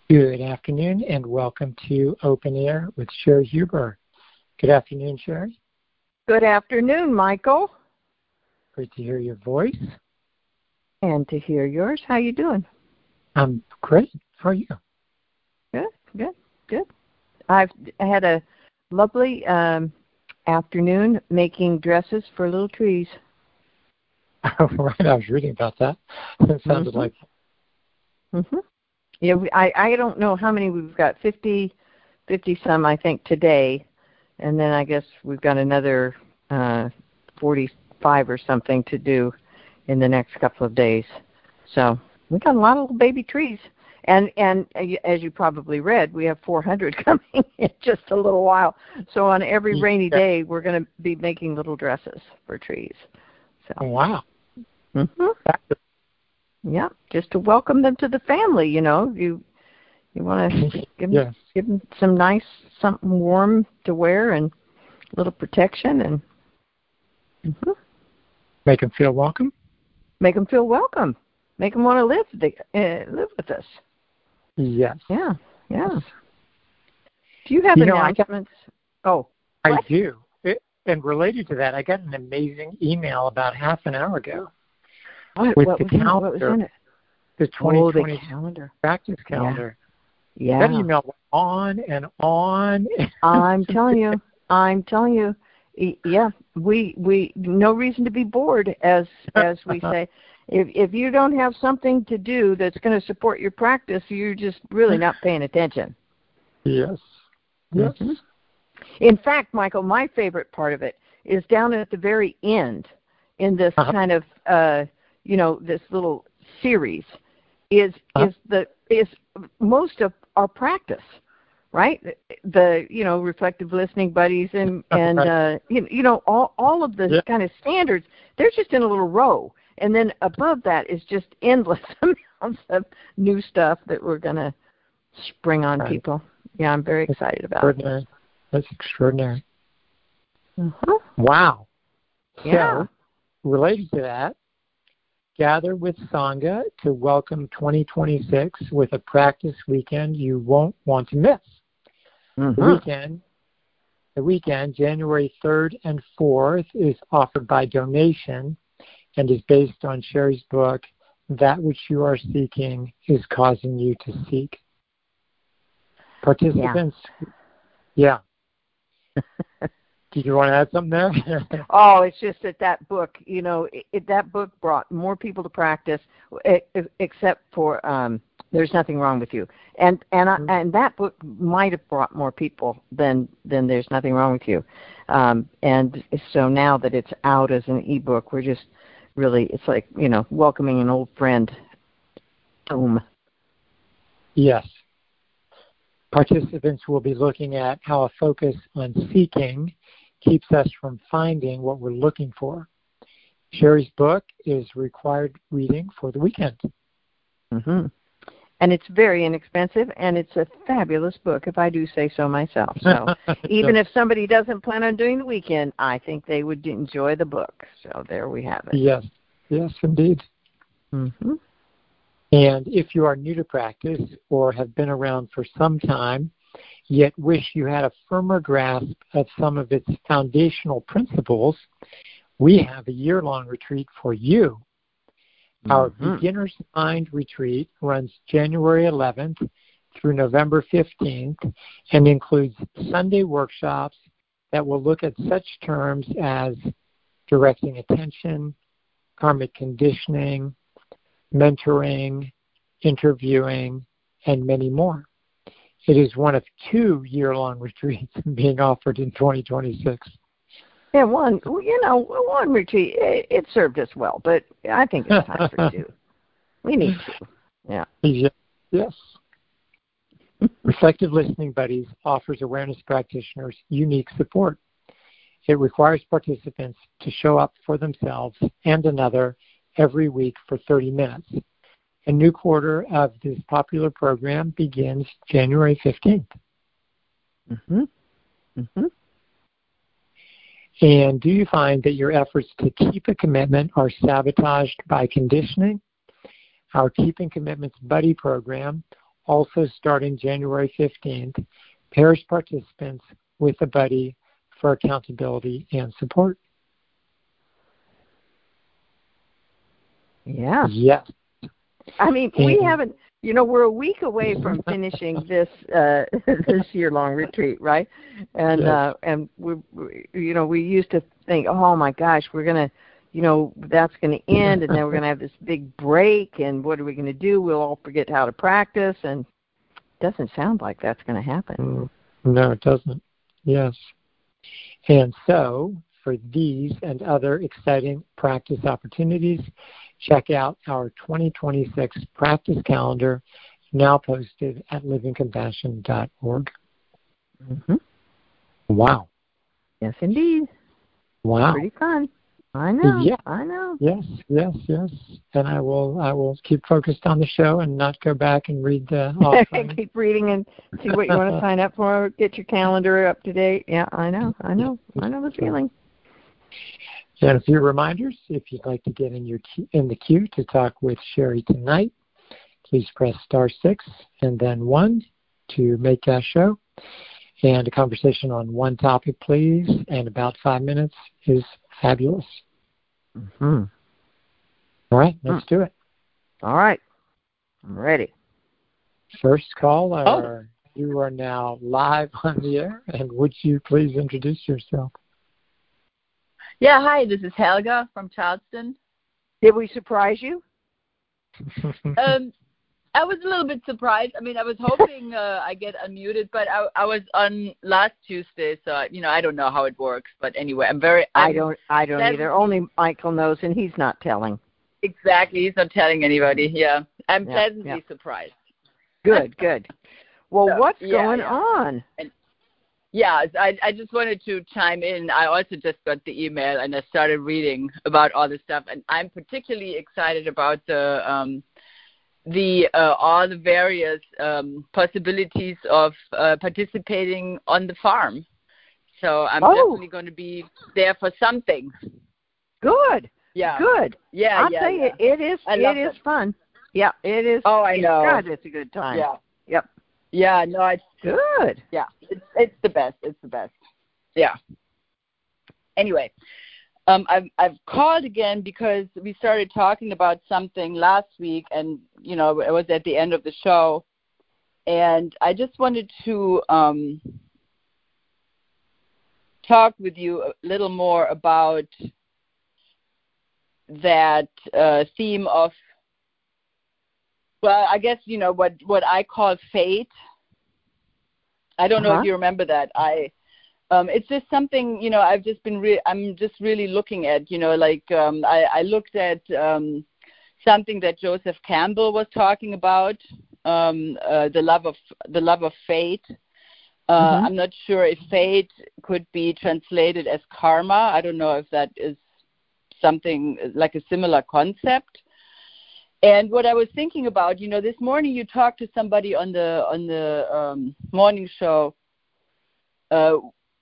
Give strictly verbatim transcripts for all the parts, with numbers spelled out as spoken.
Good afternoon and welcome to Open Air with Sherry Huber. Good afternoon, Sherry. Good afternoon, Michael. Great to hear your voice. And to hear yours. How you doing? I'm great. How are you? Good, good, good. I've I had a lovely um, afternoon making dresses for little trees. Right, I was reading about that. It sounded mm-hmm. like. Mm-hmm. Yeah, we, I I don't know how many we've got. fifty, fifty some, I think, today, and then I guess we've got another uh, forty-five or something to do in the next couple of days. So we got a lot of little baby trees, and and as you probably read, we have four hundred coming in just a little while. So on every rainy day, we're going to be making little dresses for trees. So wow. Mm-hmm. Yeah, just to welcome them to the family. You know, you you want to give them, yes. give them some nice something warm to wear and a little protection and mm-hmm. make them feel welcome. Make them feel welcome. Make them want to live the, uh, live with us. Yes. Yeah. Yeah. Yes. Do you have you announcements? Know, I got, oh, I what? do. It, and related to that, I got an amazing email about half an hour ago. What, with what, the was in, what was in it? The twenty twenty oh, the calendar. practice calendar. Yeah. That email went on and on. I'm telling you. I'm telling you. Yeah, we we no reason to be bored, as as we say. If if you don't have something to do that's going to support your practice, you're just really not paying attention. Yes. Yes. Mm-hmm. In fact, Michael, my favorite part of it is down at the very end in this uh-huh. kind of uh, you know, this little series is uh-huh. is the is most of our practice, right? The you know reflective listening buddies and and uh, you, you know all all of the yeah. kind of standards. They're just in a little row, and then above that is just endless amounts of new stuff that we're gonna spring on right. people. Yeah, I'm very That's excited about it. That's extraordinary. Uh-huh. Wow. Yeah. So, related to that, gather with Sangha to welcome twenty twenty-six with a practice weekend you won't want to miss. Mm-hmm. The weekend, the weekend, January third and fourth, is offered by donation and is based on Sherry's book, That Which You Are Seeking is Causing You to Seek. Participants, yeah. yeah. Did you want to add something there? Oh, it's just that that book, you know, it, it, that book brought more people to practice, it, it, except for um, There's Nothing Wrong with You. And and I, mm-hmm. and that book might have brought more people than, than There's Nothing Wrong with You. Um, and so now that it's out as an ebook, we're just really, it's like, you know, welcoming an old friend home. Yes. Participants will be looking at how a focus on seeking keeps us from finding what we're looking for. Sherry's book is required reading for the weekend. Mm-hmm. And it's very inexpensive, and it's a fabulous book, if I do say so myself. So even if somebody doesn't plan on doing the weekend, I think they would enjoy the book. So there we have it. Yes, yes, indeed. Mm-hmm. And if you are new to practice or have been around for some time, yet wish you had a firmer grasp of some of its foundational principles, we have a year-long retreat for you. Mm-hmm. Our Beginner's Mind retreat runs January eleventh through November fifteenth and includes Sunday workshops that will look at such terms as directing attention, karmic conditioning, mentoring, interviewing, and many more. It is one of two year-long retreats being offered in twenty twenty-six. Yeah, one, you know, one retreat, it, it served us well, but I think it's time for two. We need two. Yeah. Yes. yes. Reflective Listening Buddies offers awareness practitioners unique support. It requires participants to show up for themselves and another every week for thirty minutes. A new quarter of this popular program begins January fifteenth. Mm-hmm. Mm-hmm. And do you find that your efforts to keep a commitment are sabotaged by conditioning? Our Keeping Commitments Buddy program also starting January fifteenth, pairs participants with a buddy for accountability and support. Yeah. Yes. I mean, and we haven't, you know, we're a week away from finishing this uh, this year-long retreat, right? And, yes. uh, and we, we, you know, we used to think, oh, my gosh, we're going to, you know, that's going to end, and then we're going to have this big break, and what are we going to do? We'll all forget how to practice, and it doesn't sound like that's going to happen. No, it doesn't. Yes. And so, for these and other exciting practice opportunities, check out our twenty twenty-six practice calendar, now posted at living compassion dot org. Mm-hmm. Wow. Yes, indeed. Wow. Pretty fun. I know. Yeah. I know. Yes, yes, yes. And I will I will keep focused on the show and not go back and read the offering. Keep reading and see what you want to sign up for. Get your calendar up to date. Yeah, I know. I know. I know the feeling. And a few reminders, if you'd like to get in your in the queue to talk with Sherry tonight, please press star six and then one to make that show. And a conversation on one topic, please, and about five minutes is fabulous. Mm-hmm. All right, let's mm. do it. All right. I'm ready. First call, oh. You are now live on the air, and would you please introduce yourself? Yeah, hi, this is Helga from Charleston. Did we surprise you? um, I was a little bit surprised. I mean, I was hoping uh, I get unmuted, but I, I was on last Tuesday, so you know I don't know how it works. But anyway, I'm very. I'm I don't. I don't either. Only Michael knows, and he's not telling. Exactly, he's not telling anybody. Yeah, I'm yeah, pleasantly yeah. surprised. Good, good. Well, so, what's yeah, going yeah. on? And, yeah, I I just wanted to chime in. I also just got the email and I started reading about all this stuff, and I'm particularly excited about the. Um, the uh, all the various um, possibilities of uh, participating on the farm. So I'm oh. definitely going to be there for something. Good. Yeah. Good. Yeah. I'll yeah, tell yeah. you, it is. I it love is it. fun. Yeah, it is. Oh, I know. God, it's a good time. Yeah. Yep. Yeah. No, it's good. Yeah, it's it's the best. It's the best. Yeah. Anyway. Um, I've, I've called again because we started talking about something last week, and, you know, it was at the end of the show. And I just wanted to um, talk with you a little more about that uh, theme of, well, I guess, you know, what, what I call fate. I don't know uh-huh. if you remember that. I... Um, it's just something, you know, I've just been, re- I'm just really looking at, you know, like um, I, I looked at um, something that Joseph Campbell was talking about, um, uh, the love of the love of fate. Uh, mm-hmm. I'm not sure if fate could be translated as karma. I don't know if that is something like a similar concept. And what I was thinking about, you know, this morning you talked to somebody on the on the um, morning show. Uh,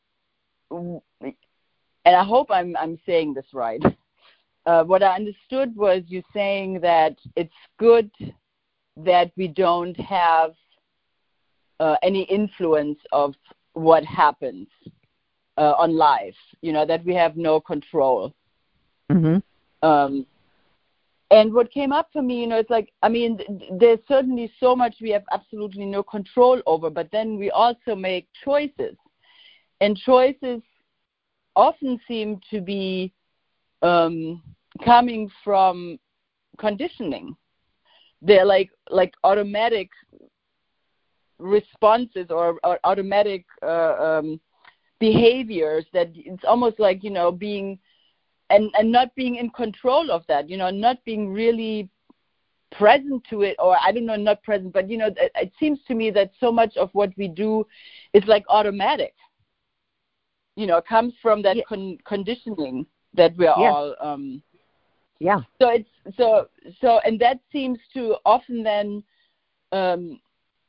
and I hope I'm I'm saying this right. Uh, what I understood was you saying that it's good that we don't have uh, any influence of what happens uh, on life. You know, that we have no control. Mm-hmm. Um, and what came up for me, you know, it's like, I mean, th- there's certainly so much we have absolutely no control over, but then we also make choices. And choices often seem to be um, coming from conditioning. They're like like automatic responses or, or automatic uh, um, behaviors that it's almost like, you know, being and, and not being in control of that, you know, not being really present to it, or I don't know, not present, but, you know, it, it seems to me that so much of what we do is like automatic. You know, comes from that yeah. con- conditioning that we're yeah. all. Um, yeah. So it's so so, and that seems to often then um,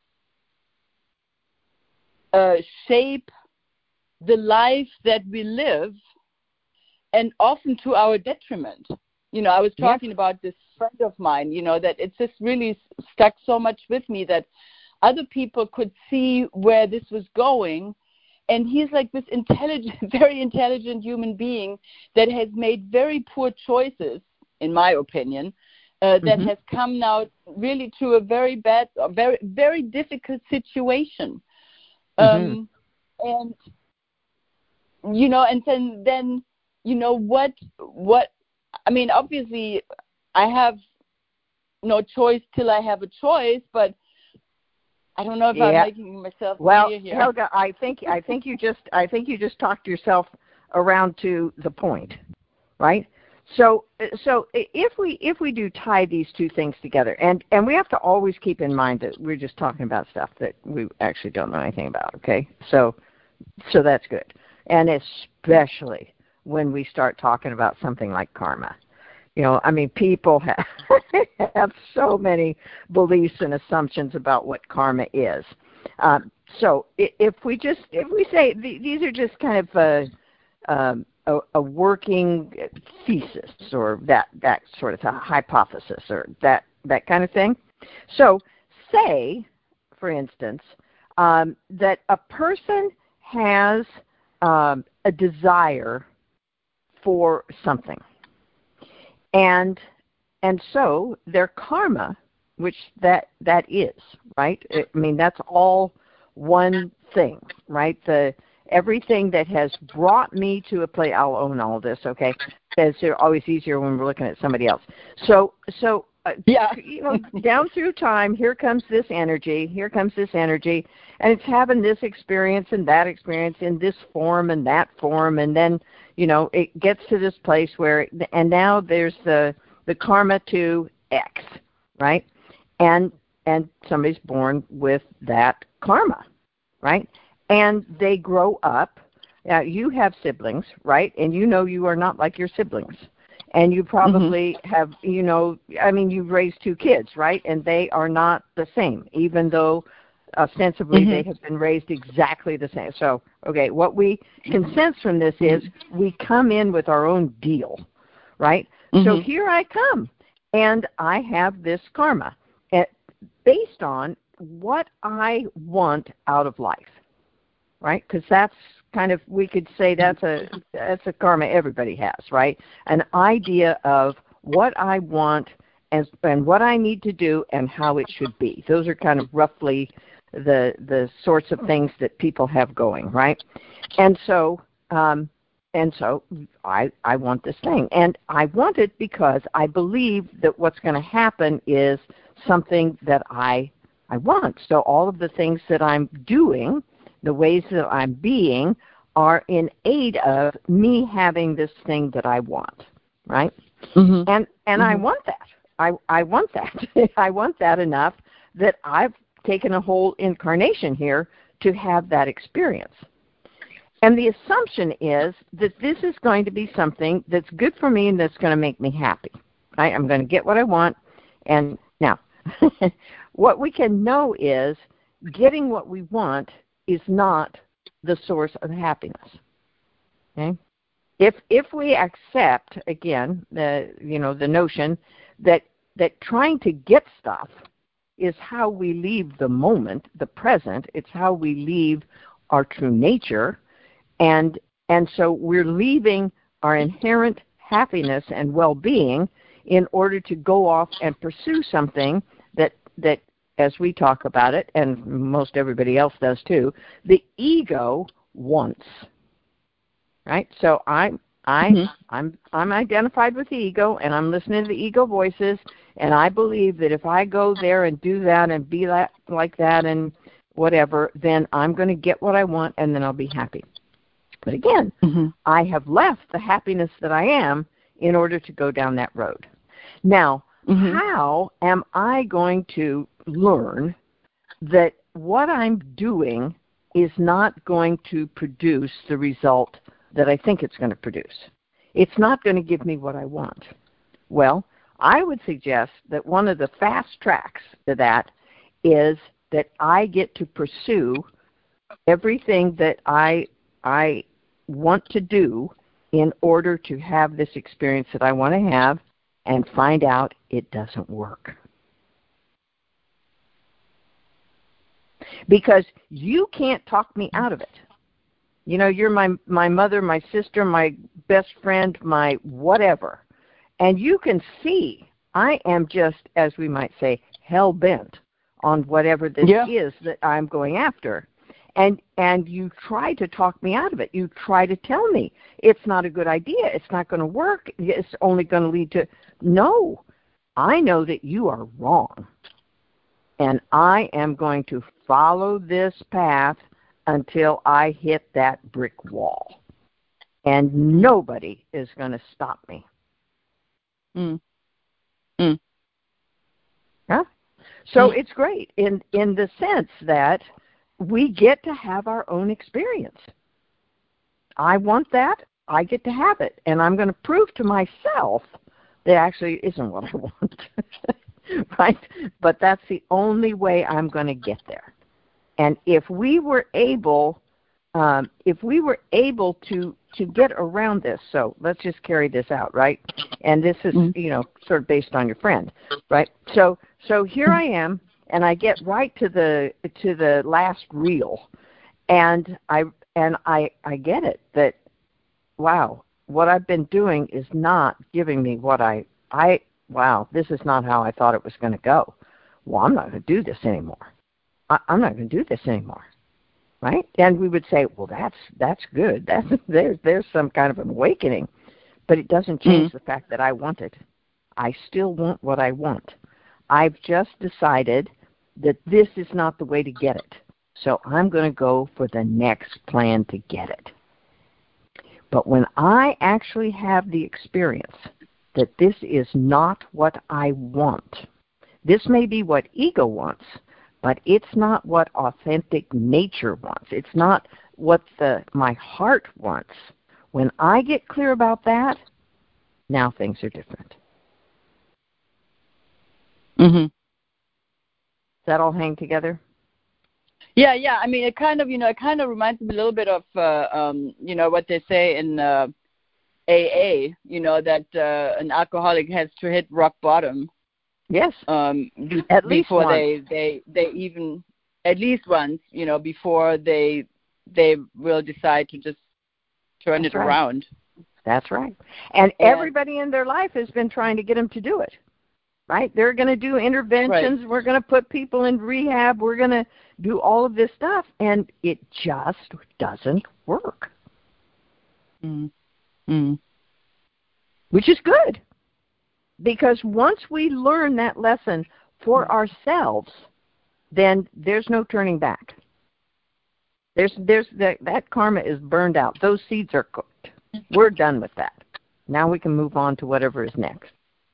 uh, shape the life that we live, and often to our detriment. You know, I was talking yes. about this friend of mine. You know, that it's just really stuck so much with me that other people could see where this was going. And he's like this intelligent, very intelligent human being that has made very poor choices, in my opinion, uh, that mm-hmm. has come now really to a very bad, a very, very difficult situation. Mm-hmm. Um, and, you know, and then, then, you know, what, what, I mean, obviously I have no choice till I have a choice, but I don't know if yeah. I'm making myself well, clear here. Helga, I think I think you just I think you just talked yourself around to the point, right? So so if we if we do tie these two things together, and and we have to always keep in mind that we're just talking about stuff that we actually don't know anything about. Okay, so so that's good, and especially when we start talking about something like karma. You know, I mean, people have, have so many beliefs and assumptions about what karma is. Um, so if we just, if we say these are just kind of a, um, a, a working thesis or that, that sort of a hypothesis or that, that kind of thing. So say, for instance, um, that a person has um, a desire for something. And and so their karma, which that that is, right? I mean, that's all one thing, right? The everything that has brought me to a place. I'll own all this, okay? Because they're always easier when we're looking at somebody else. So so uh, yeah, you know, down through time, here comes this energy. Here comes this energy, and it's having this experience and that experience in this form and that form, and then. You know, it gets to this place where, and now there's the the karma to X, right? And and somebody's born with that karma, right? And they grow up. Now, you have siblings, right? And you know you are not like your siblings. And you probably mm-hmm. have, you know, I mean, you've raised two kids, right? And they are not the same, even though ostensibly mm-hmm. they have been raised exactly the same. So, okay, what we can sense from this is we come in with our own deal, right? Mm-hmm. So here I come, and I have this karma based on what I want out of life, right? Because that's kind of, we could say that's a that's a karma everybody has, right? An idea of what I want and, and what I need to do and how it should be. Those are kind of roughly the the sorts of things that people have going, right? And so um, and so I I want this thing, and I want it because I believe that what's going to happen is something that I I want. So all of the things that I'm doing, the ways that I'm being, are in aid of me having this thing that I want, right? Mm-hmm. And and mm-hmm. I want that. I I want that. I want that enough that I've taken a whole incarnation here to have that experience. And the assumption is that this is going to be something that's good for me and that's going to make me happy. Right? I'm going to get what I want. And now, what we can know is getting what we want is not the source of happiness. Okay? If if we accept, again, the you know the notion that that trying to get stuff is how we leave the moment, the present. It's how we leave our true nature. And and so we're leaving our inherent happiness and well-being in order to go off and pursue something that, that as we talk about it, and most everybody else does too, the ego wants. Right? So I I, mm-hmm. I'm I'm identified with the ego, and I'm listening to the ego voices, and I believe that if I go there and do that and be that, like that and whatever, then I'm going to get what I want, and then I'll be happy. But again, mm-hmm. I have left the happiness that I am in order to go down that road. Now, mm-hmm. how am I going to learn that what I'm doing is not going to produce the result that I think it's going to produce? It's not going to give me what I want. Well, I would suggest that one of the fast tracks to that is that I get to pursue everything that I I want to do in order to have this experience that I want to have and find out it doesn't work. because you can't talk me out of it. You know, you're my my mother, my sister, my best friend, my whatever. And you can see I am just, as we might say, hell-bent on whatever this yeah. is that I'm going after. And and you try to talk me out of it. You try to tell me it's not a good idea. It's not going to work. It's only going to lead to, no, I know that you are wrong. And I am going to follow this path until I hit that brick wall. And nobody is going to stop me. Mm. Mm. Yeah? So mm. it's great in, in the sense that we get to have our own experience. I want that. I get to have it. And I'm going to prove to myself that actually isn't what I want. Right? But that's the only way I'm going to get there. And if we were able, um, if we were able to, to get around this, so let's just carry this out, right? And this is, mm-hmm. you know, sort of based on your friend, right? So, so here I am, and I get right to the to the last reel, and I and I I get it that, wow, what I've been doing is not giving me what I I wow, this is not how I thought it was going to go. Well, I'm not going to do this anymore. I, I'm not going to do this anymore, right? And we would say, well, that's that's good. That's there's there's some kind of an awakening, but it doesn't change mm-hmm. the fact that I want it. I still want what I want. I've just decided that this is not the way to get it. So I'm going to go for the next plan to get it. But when I actually have the experience that this is not what I want, this may be what ego wants, but it's not what authentic nature wants. It's not what the my heart wants. When I get clear about that, now things are different. Mm-hmm. Does that all hang together? Yeah, yeah. I mean, it kind of, you know, it kind of reminds me a little bit of, uh, um, you know, what they say in uh, A A. You know, that uh, an alcoholic has to hit rock bottom. Yes. Um, at least before once. they they they even at least once, you know, before they they will decide to just turn That's it right. around. That's right. And, and everybody in their life has been trying to get them to do it. Right? They're going to do interventions. Right. We're going to put people in rehab. We're going to do all of this stuff, and it just doesn't work. Mm. Mm. Which is good, because once we learn that lesson for mm. ourselves, then there's no turning back. There's, there's that, that karma is burned out. Those seeds are cooked. We're done with that. Now we can move on to whatever is next.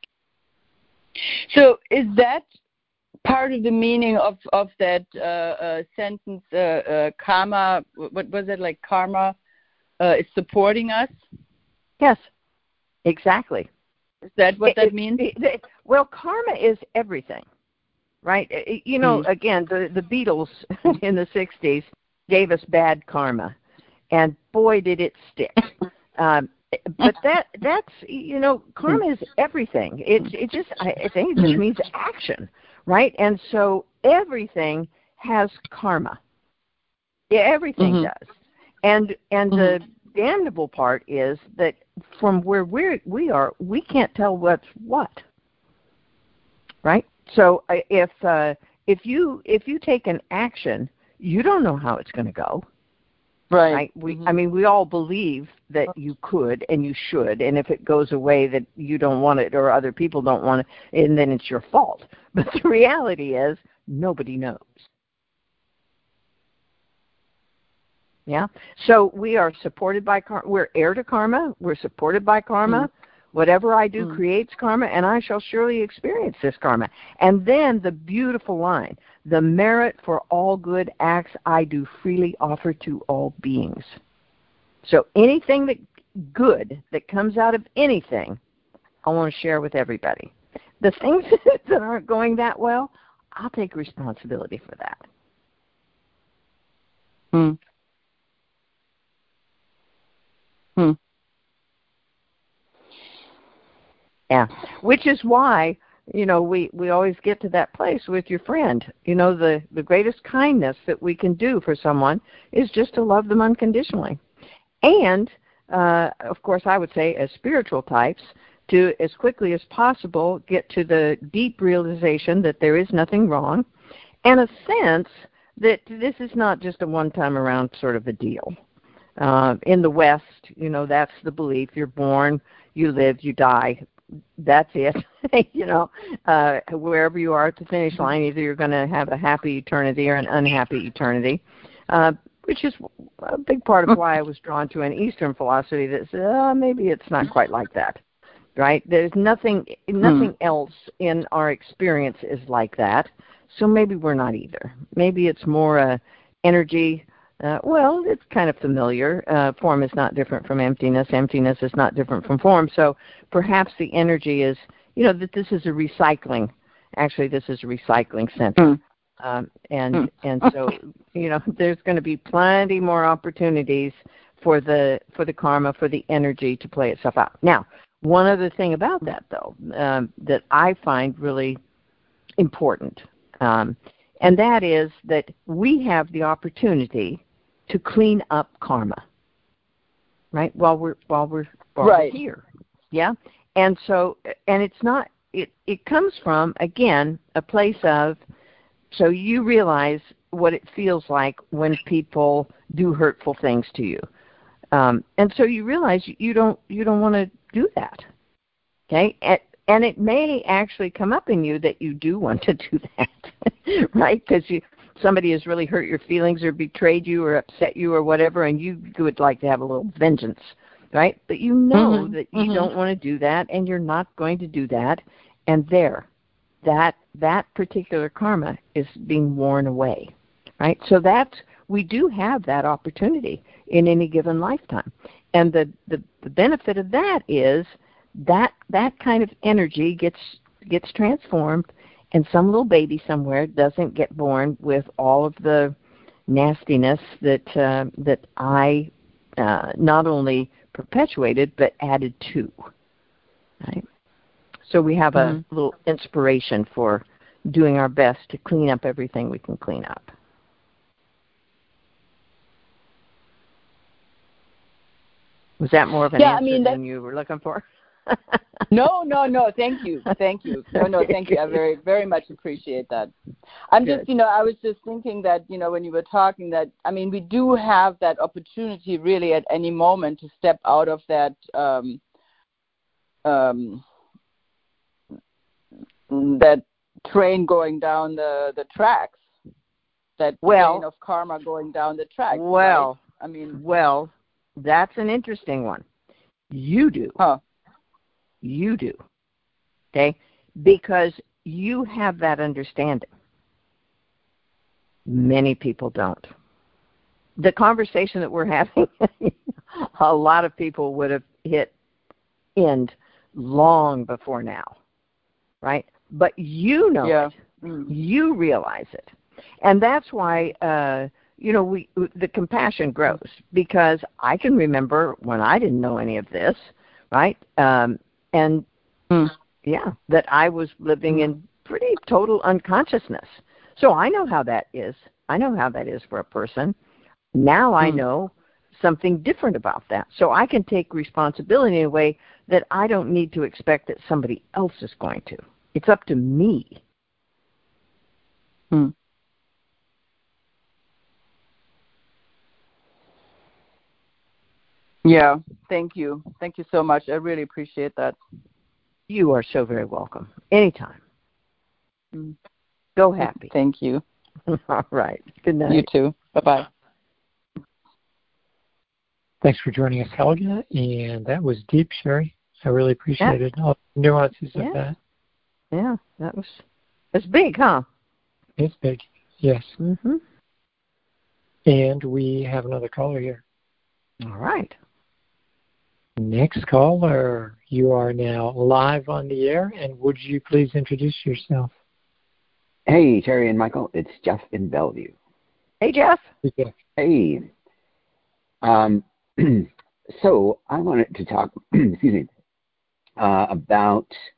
So is that part of the meaning of, of that uh, uh, sentence, uh, uh, karma, what was it, like karma uh, is supporting us? Yes, exactly. Is that what it, that it, means? It, it, well, karma is everything, right? You know, mm. again, the, the Beatles in the sixties gave us bad karma, and boy, did it stick. Um, But that that's you know karma is everything. It's it just I, I think it just means action, right? And so everything has karma. Yeah, everything mm-hmm. does. And and mm-hmm. the damnable part is that from where we we are, we can't tell what's what. Right? So if uh, if you if you take an action, you don't know how it's going to go. Right. right? We, mm-hmm. I mean, we all believe that you could and you should, and if it goes away that you don't want it or other people don't want it, and then it's your fault. But the reality is, nobody knows. Yeah? So we are supported by karma. We're heir to karma. We're supported by karma. Mm. Whatever I do mm. creates karma, and I shall surely experience this karma. And then the beautiful line, the merit for all good acts I do freely offer to all beings. So anything that good that comes out of anything, I want to share with everybody. The things that aren't going that well, I'll take responsibility for that. Hmm. Hmm. Yeah, which is why you know, we, we always get to that place with your friend. You know, the, the greatest kindness that we can do for someone is just to love them unconditionally. And, uh, of course, I would say as spiritual types, to as quickly as possible get to the deep realization that there is nothing wrong, and a sense that this is not just a one-time around sort of a deal. Uh, in the West, you know, that's the belief. You're born, you live, you die. That's it. you know, uh, wherever you are at the finish line, either you're going to have a happy eternity or an unhappy eternity, uh, which is a big part of why I was drawn to an Eastern philosophy that says, oh, maybe it's not quite like that, right? There's nothing, nothing hmm. else in our experience is like that, so maybe we're not either. Maybe it's more uh, energy. Uh, well, it's kind of familiar. Uh, form is not different from emptiness. Emptiness is not different from form. So perhaps the energy is, you know, that this is a recycling. Actually, this is a recycling center. Mm. Um, and mm. and so, you know, there's going to be plenty more opportunities for the for the karma, for the energy to play itself out. Now, one other thing about that, though, um, that I find really important, um, and that is that we have the opportunity to clean up karma, right? While we're while we're, while right. we're here, yeah. And so, and it's not. It it comes from again a place of. So you realize what it feels like when people do hurtful things to you, um, and so you realize you don't you don't want to do that, okay? And, and it may actually come up in you that you do want to do that, right? Because you. Somebody has really hurt your feelings or betrayed you or upset you or whatever, and you would like to have a little vengeance, right? But you know mm-hmm. that you mm-hmm. don't want to do that, and you're not going to do that, and there, that that particular karma is being worn away, right? So that's, we do have that opportunity in any given lifetime. And the, the, the benefit of that is that that kind of energy gets gets transformed, and some little baby somewhere doesn't get born with all of the nastiness that uh, that I uh, not only perpetuated but added to. Right? So we have mm-hmm. a little inspiration for doing our best to clean up everything we can clean up. Was that more of an yeah, answer I mean, than you were looking for? no, no, no. Thank you, thank you. No, no, thank you. I very, very much appreciate that. I'm Good. just, you know, I was just thinking that, you know, when you were talking that, I mean, we do have that opportunity really at any moment to step out of that, um, um, that train going down the the tracks, that well, train of karma going down the tracks. Well, right? I mean, well, that's an interesting one. You do. Huh. You do, okay? Because you have that understanding. Many people don't. The conversation that we're having, a lot of people would have hit end long before now, right? But you know yeah. it. Mm. You realize it. And that's why, uh, you know, we the compassion grows, because I can remember when I didn't know any of this, right? Um, and Mm. yeah, that I was living in pretty total unconsciousness. So I know how that is. I know how that is for a person. Now mm. I know something different about that. So I can take responsibility in a way that I don't need to expect that somebody else is going to. It's up to me. Mm. Yeah, thank you. Thank you so much. I really appreciate that. You are so very welcome. Anytime. Mm. Go happy. Thank you. All right. Good night. You too. Bye-bye. Thanks for joining us, Helga. And that was deep, Sherry. I really appreciate yeah. it. All the nuances yeah. of that. Yeah, that was, that's big, huh? It's big, yes. Mm-hmm. And we have another caller here. All right. Next caller, you are now live on the air, and would you please introduce yourself? Hey, Terry and Michael, it's Jeff in Bellevue. Hey, Jeff. Yeah. Hey. Um, so I wanted to talk, excuse me, uh, about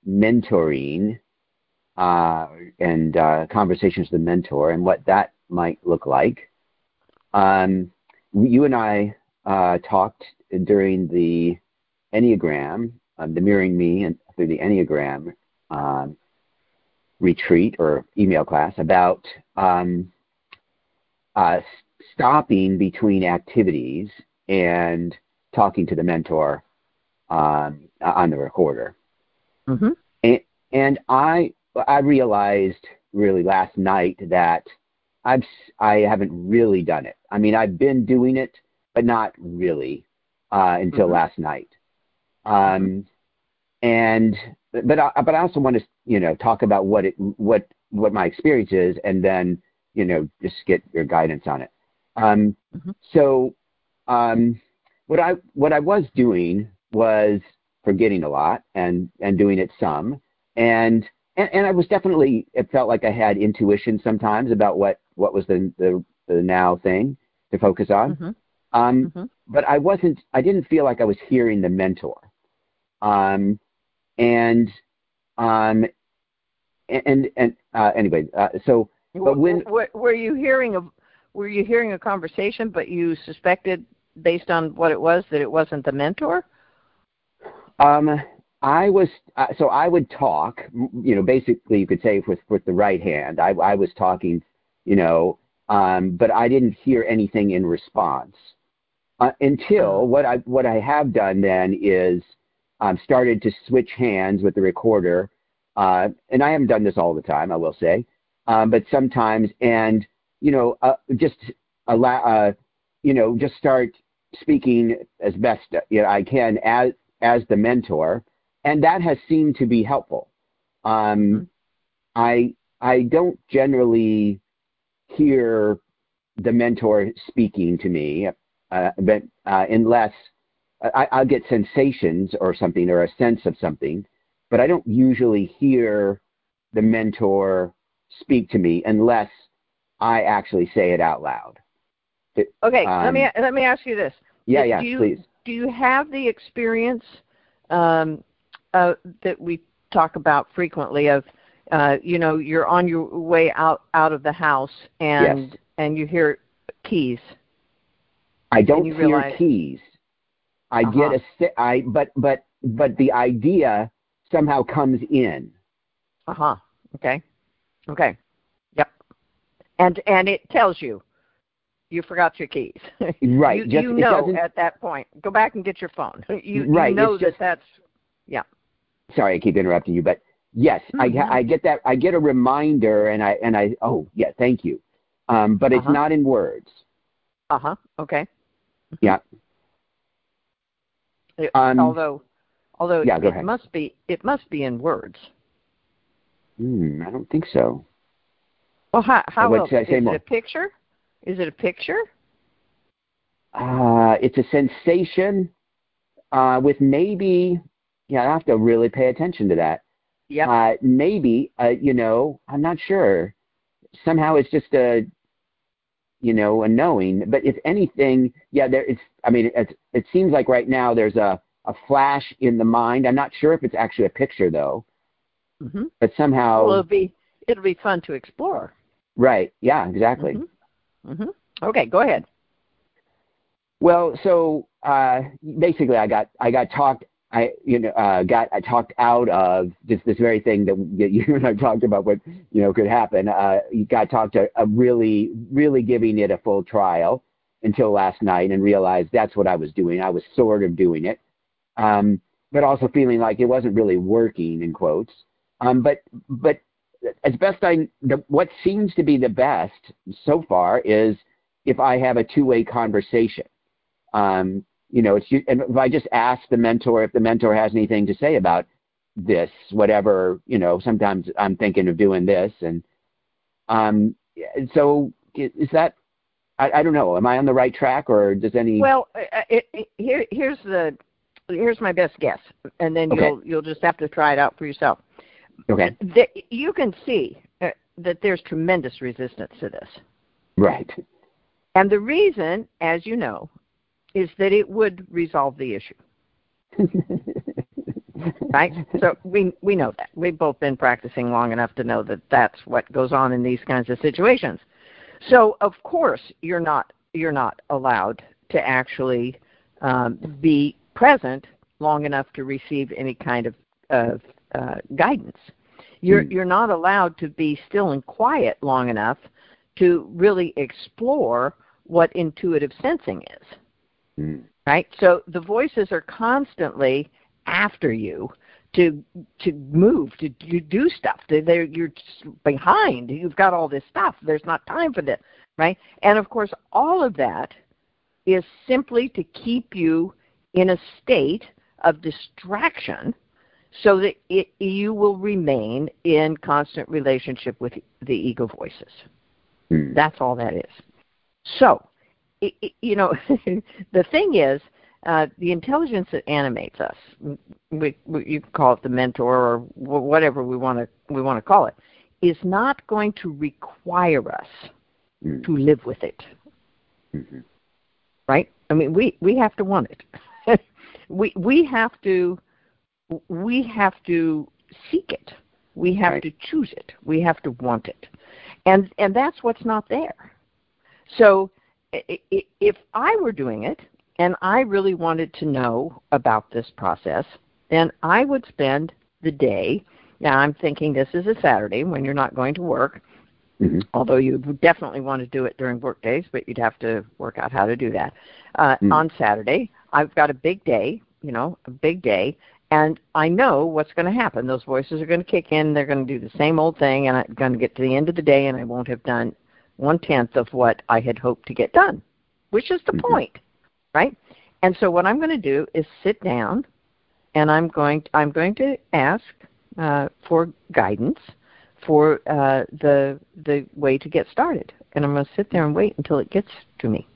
mentoring uh, and uh, conversations with the mentor and what that might look like. Um, you and I uh, talked during the Enneagram, um, the Mirroring Me, and through the Enneagram um, retreat or email class about um, uh, stopping between activities and talking to the mentor um, on the recorder. Mm-hmm. And, and I I realized really last night that I've I haven't really done it. I mean, I've been doing it, but not really uh, until Mm-hmm. last night. Um, and but I, but I also want to you know talk about what it what what my experience is, and then you know just get your guidance on it. Um, Mm-hmm. so um, what I what I was doing was forgetting a lot and and doing it some, and and, and I was definitely, it felt like I had intuition sometimes about what what was the the, the now thing to focus on. Mm-hmm. Um, Mm-hmm. but I wasn't I didn't feel like I was hearing the mentor. Um, and um, and and uh, anyway, uh, so but when were, were you hearing a were you hearing a conversation, but you suspected based on what it was that it wasn't the mentor? Um, I was uh, so I would talk, you know, basically you could say with with the right hand. I I was talking, you know, um, but I didn't hear anything in response uh, until Oh. what I what I have done then is um, started to switch hands with the recorder, uh, and I haven't done this all the time, I will say, um, but sometimes, and you know, uh, just allow, uh, you know, just start speaking as best you know I can as as the mentor, and that has seemed to be helpful. Um, Mm-hmm. I I don't generally hear the mentor speaking to me, uh, but uh, unless I, I'll get sensations or something or a sense of something, but I don't usually hear the mentor speak to me unless I actually say it out loud. It, Okay, um, let me let me ask you this. Yeah, do, yeah, do you, please. Do you have the experience um, uh, that we talk about frequently of, uh, you know, you're on your way out, out of the house and Yes. and you hear keys? I don't you hear realize, keys. I uh-huh. get a I but but but the idea somehow comes in. Uh-huh. Okay. Okay. Yep. And and it tells you you forgot your keys. Right. you just, you it know doesn't, at that point. Go back and get your phone. You right. you know it's that just, that's yeah. Sorry, I keep interrupting you, but yes, Mm-hmm. I I get that I get a reminder and I and I oh yeah, thank you. Um, but it's Uh-huh. not in words. Uh-huh. Okay. Yeah. It, Um, although although yeah, go it ahead. must be it must be in words. Hmm, I don't think so. Well, how how What else? should I say Is more? it a picture? Is it a picture? Uh, it's a sensation uh, with maybe, yeah, I have to really pay attention to that. Yep. Uh, maybe, uh, you know, I'm not sure. Somehow it's just a, you know, a knowing. But if anything, yeah, there. It's. I mean, it, it seems like right now there's a, a flash in the mind. I'm not sure if it's actually a picture though. Mm-hmm. But somehow. Well, it'll be it'll be fun to explore. Right. Yeah. Exactly. Mm-hmm. Mm-hmm. Okay. Go ahead. Well, so uh, basically, I got I got talked I you know uh, got I talked out of this this very thing that you and I talked about what you know could happen. Uh, you got talked to uh, really really giving it a full trial until last night and realized that's what I was doing. I was sort of doing it, um, but also feeling like it wasn't really working in quotes. Um, but but as best I the, what seems to be the best so far is if I have a two-way conversation. Um, you know, it's and if I just ask the mentor if the mentor has anything to say about this, whatever, you know, sometimes I'm thinking of doing this, and um, so is that I, I don't know. Am I on the right track, or does any? Well, it, it, here here's the here's my best guess, and then Okay. you'll you'll just have to try it out for yourself. Okay. The, you can see uh, that there's tremendous resistance to this. Right. And the reason, as you know, is that it would resolve the issue. Right? So we we know that. We've both been practicing long enough to know that that's what goes on in these kinds of situations. So of course you're not you're not allowed to actually um, be present long enough to receive any kind of, of uh, guidance. You're mm. you're not allowed to be still and quiet long enough to really explore what intuitive sensing is. Mm. Right? So the voices are constantly after you to to move, to, to do stuff. They're, you're behind. You've got all this stuff. There's not time for this, right? And, of course, all of that is simply to keep you in a state of distraction so that it, you will remain in constant relationship with the ego voices. Hmm. That's all that is. So, it, it, you know, the thing is, uh, the intelligence that animates us, we, we, you can call it the mentor or whatever we want to we want to call it, is not going to require us mm. to live with it. Mm-hmm. Right? I mean, we, we have to want it. we we have to we have to seek it. We have right. to choose it. We have to want it, and and that's what's not there. So, if I were doing it, and I really wanted to know about this process, then I would spend the day, now I'm thinking this is a Saturday when you're not going to work, mm-hmm. although you definitely want to do it during work days, but you'd have to work out how to do that. Uh, mm-hmm. On Saturday, I've got a big day, you know, a big day, and I know what's going to happen. Those voices are going to kick in, they're going to do the same old thing, and I'm going to get to the end of the day, and I won't have done one-tenth of what I had hoped to get done, which is the mm-hmm. point. Right? And so what I'm going to do is sit down, and I'm going to, I'm going to ask uh, for guidance for uh, the the way to get started, and I'm going to sit there and wait until it gets to me.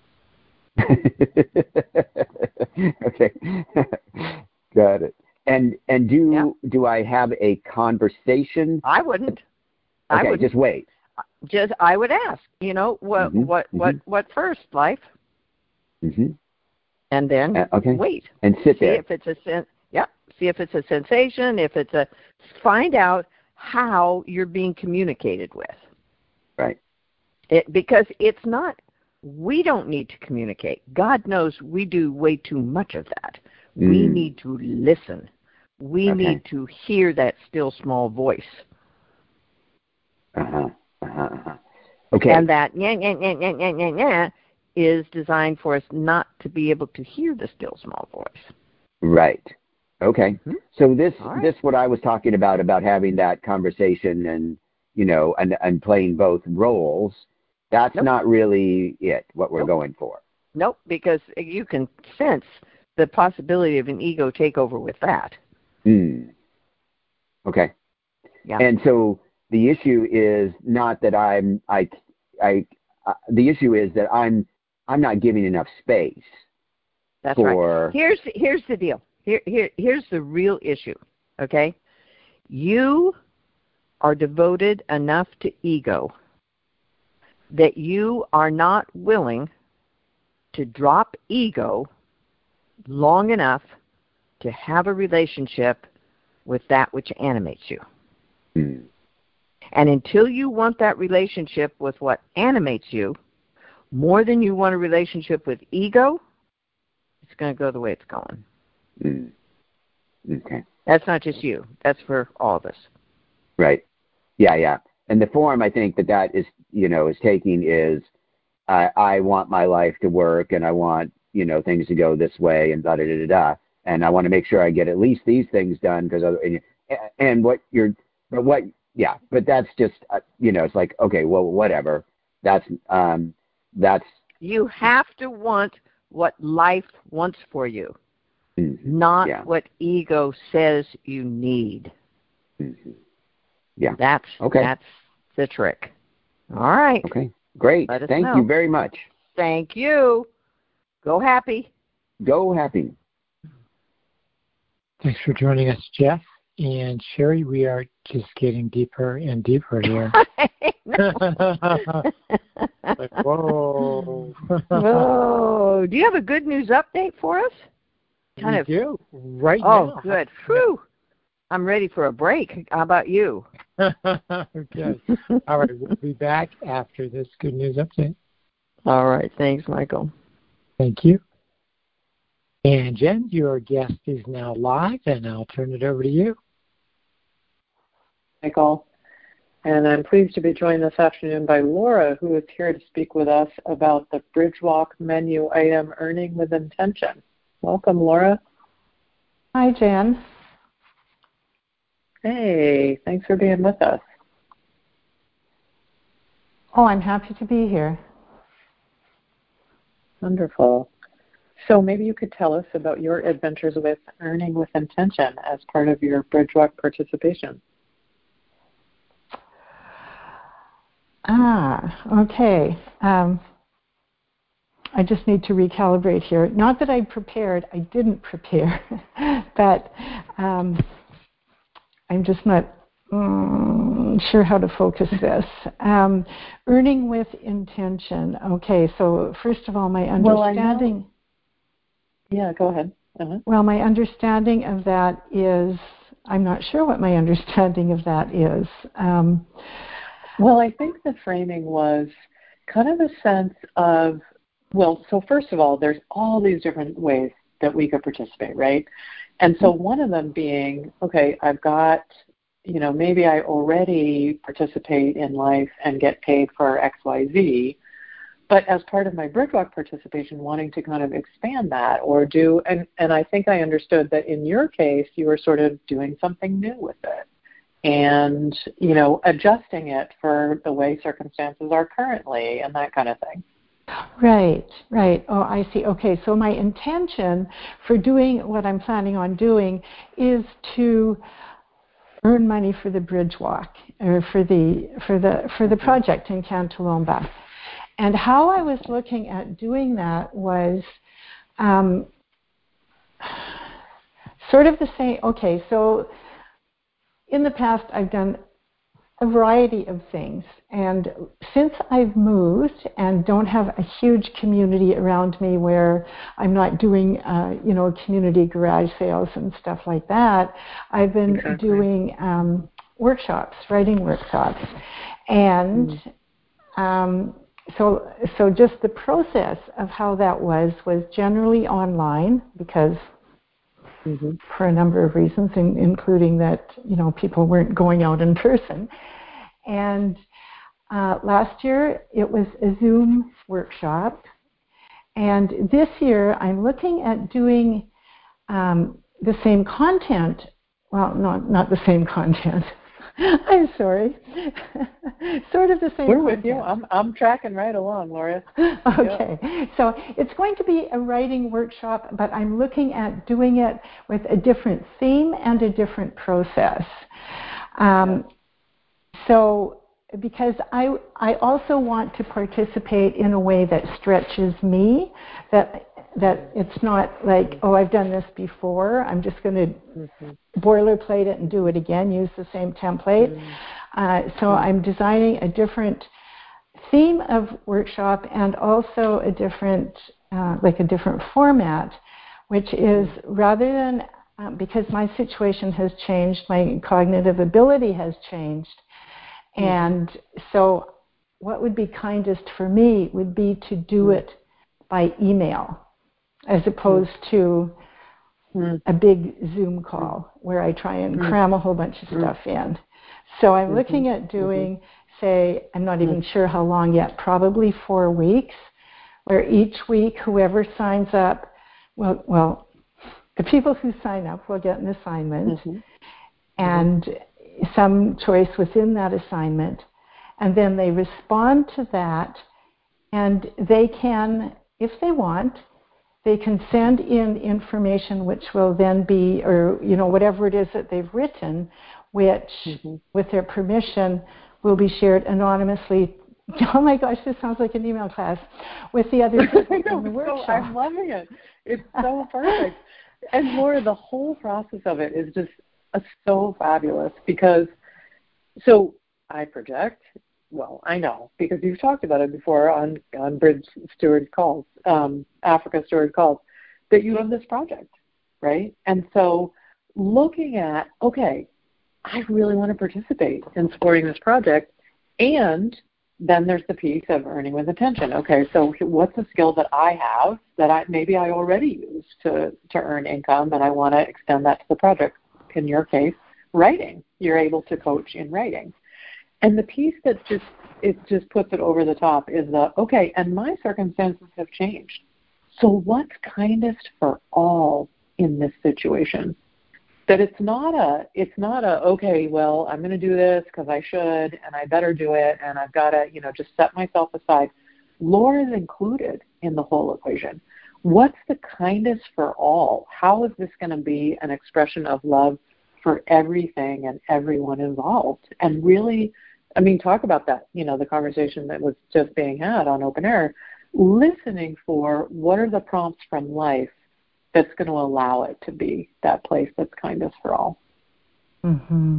Okay, got it. And and do yeah. do I have a conversation? I wouldn't. Okay, I wouldn't. just wait. Just I would ask. You know what mm-hmm. what mm-hmm. what what first, life? Mm-hmm. And then uh, okay. wait and sit see there. If it's a sen- yeah, see if it's a sensation. If it's a find out how you're being communicated with. Right. It, because it's not. We don't need to communicate. God knows we do way too much of that. Mm. We need to listen. We okay. need to hear that still small voice. Uh huh. Uh huh. Uh-huh. Okay. And that yeah yeah yeah yeah yeah yeah yeah. is designed for us not to be able to hear the still small voice. Right. Okay. Mm-hmm. So this right. this what I was talking about about having that conversation and you know and and playing both roles. That's nope. not really it. What we're nope. going for. Nope. Because you can sense the possibility of an ego takeover with that. Hmm. Okay. Yeah. And so the issue is not that I'm I I uh, the issue is that I'm I'm not giving enough space. That's for... right. Here's here's the deal. Here here here's the real issue. Okay, you are devoted enough to ego that you are not willing to drop ego long enough to have a relationship with that which animates you. Mm. And until you want that relationship with what animates you, more than you want a relationship with ego, it's going to go the way it's going. Mm. Okay. That's not just you. That's for all of us. Right. Yeah, yeah. And the form I think that that is, you know, is taking is uh, I want my life to work and I want, you know, things to go this way and da da da da da. And I want to make sure I get at least these things done because and, and what you're, but what, yeah, but that's just, uh, you know, it's like, okay, well, whatever. That's, um, that's. You have to want what life wants for you, mm-hmm. not yeah. what ego says you need. Mm-hmm. Yeah. That's, okay. that's the trick. All right. Okay. Great. Thank know. you very much. Thank you. Go happy. Go happy. Thanks for joining us, Jeff. And Sherry, we are just getting deeper and deeper here. Like, whoa. Whoa. Do you have a good news update for us? Kind we of. do. Right oh, now. Oh, good. Whew. I'm ready for a break. How about you? Okay. All right. We'll be back after this good news update. All right. Thanks, Michael. Thank you. And Jen, your guest is now live, and I'll turn it over to you. Michael. And I'm pleased to be joined this afternoon by Laura, who is here to speak with us about the Bridgewalk menu item, Earning with Intention. Welcome, Laura. Hi, Jen. Hey, thanks for being with us. Oh, I'm happy to be here. Wonderful. So maybe you could tell us about your adventures with Earning with Intention as part of your Bridgewalk participation. Ah, okay. Um, I just need to recalibrate here. Not that I prepared, I didn't prepare, but um, I'm just not um, sure how to focus this. Um, earning with intention. Okay, so first of all, my understanding. Well, yeah, go ahead. Uh-huh. Well, my understanding of that is, I'm not sure what my understanding of that is. Um, well, I think the framing was kind of a sense of, well, so first of all, there's all these different ways that we could participate, right? And so one of them being, okay, I've got, you know, maybe I already participate in life and get paid for X Y Z, but as part of my Bridgewalk participation, wanting to kind of expand that or do, and, and I think I understood that in your case, you were sort of doing something new with it and, you know, adjusting it for the way circumstances are currently and that kind of thing. Right, right. Oh, I see. Okay, so my intention for doing what I'm planning on doing is to earn money for the Bridgewalk or for the for the for the project in Cantalomba. And how I was looking at doing that was um, sort of the same. Okay, so in the past I've done a variety of things. And since I've moved and don't have a huge community around me where I'm not doing, uh, you know, community garage sales and stuff like that, I've been exactly. doing um, workshops, writing workshops. And mm. um, so, so just the process of how that was, was generally online because Mm-hmm. for a number of reasons, in, including that, you know, people weren't going out in person. And uh, last year it was a Zoom workshop. And this year I'm looking at doing um, the same content. Well, not, not the same content. I'm sorry. Sort of the same We're content. with you. I'm, I'm tracking right along, Laura. Okay. Yeah. So it's going to be a writing workshop, but I'm looking at doing it with a different theme and a different process. Um, yeah. So because I, I also want to participate in a way that stretches me, that that it's not like, oh, I've done this before, I'm just going to mm-hmm. boilerplate it and do it again, use the same template. Mm-hmm. Uh, so mm-hmm. I'm designing a different theme of workshop and also a different, uh, like a different format, which is mm-hmm. rather than, uh, because my situation has changed, my cognitive ability has changed. Mm-hmm. And so what would be kindest for me would be to do mm-hmm. it by email, as opposed to mm. a big Zoom call where I try and mm. cram a whole bunch of stuff in. So I'm mm-hmm. looking at doing, mm-hmm. say, I'm not even mm. sure how long yet, probably four weeks, where each week whoever signs up, well, well the people who sign up will get an assignment mm-hmm. and mm-hmm. some choice within that assignment, and then they respond to that, and they can, if they want, they can send in information which will then be, or, you know, whatever it is that they've written, which, mm-hmm. with their permission, will be shared anonymously. Oh my gosh, this sounds like an email class with the other people in the workshop. So, I'm loving it. It's so perfect. And Laura, the whole process of it is just uh, so fabulous because, so I project, well, I know, because you've talked about it before on, on Bridge Steward Calls, um, Africa Steward Calls, that you have this project, right? And so looking at, okay, I really want to participate in supporting this project, and then there's the piece of earning with intention. Okay, so what's a skill that I have that I maybe I already use to, to earn income, and I want to extend that to the project? In your case, writing. You're able to coach in writing. And the piece that just it just puts it over the top is the, okay, and my circumstances have changed. So what's kindest for all in this situation? That it's not a, it's not a, okay, well, I'm going to do this because I should, and I better do it, and I've got to, you know, just set myself aside. Laura is included in the whole equation. What's the kindest for all? How is this going to be an expression of love for everything and everyone involved? And really, I mean, talk about that, you know, the conversation that was just being had on Open Air, listening for what are the prompts from life that's going to allow it to be that place that's kindest for all. Mm-hmm.